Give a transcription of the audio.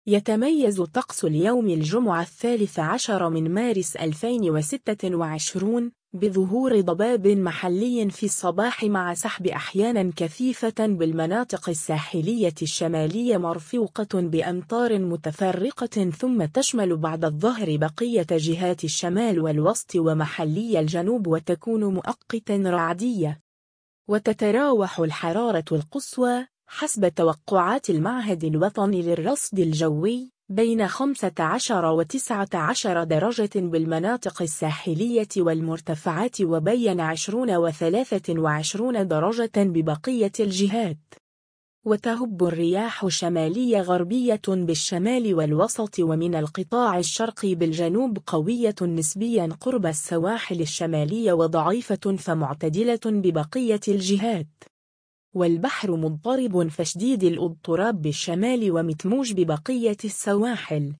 يتميز طقس اليوم الجمعة 13 من مارس 2026 بظهور ضباب محلي في الصباح مع سحب أحيانا كثيفة بالمناطق الساحلية الشمالية مرفوقة بأمطار متفرقة، ثم تشمل بعد الظهر بقية جهات الشمال والوسط ومحلي الجنوب وتكون مؤقتا رعدية. وتتراوح الحرارة القصوى حسب توقعات المعهد الوطني للرصد الجوي بين 15 و19 درجة بالمناطق الساحلية والمرتفعات، وبين 20 و23 درجة ببقية الجهات. وتهب الرياح شمالية غربية بالشمال والوسط ومن القطاع الشرقي بالجنوب، قوية نسبيا قرب السواحل الشمالية وضعيفة فمعتدلة ببقية الجهات. والبحر مضطرب فشديد الاضطراب بالشمال ومتموج ببقية السواحل.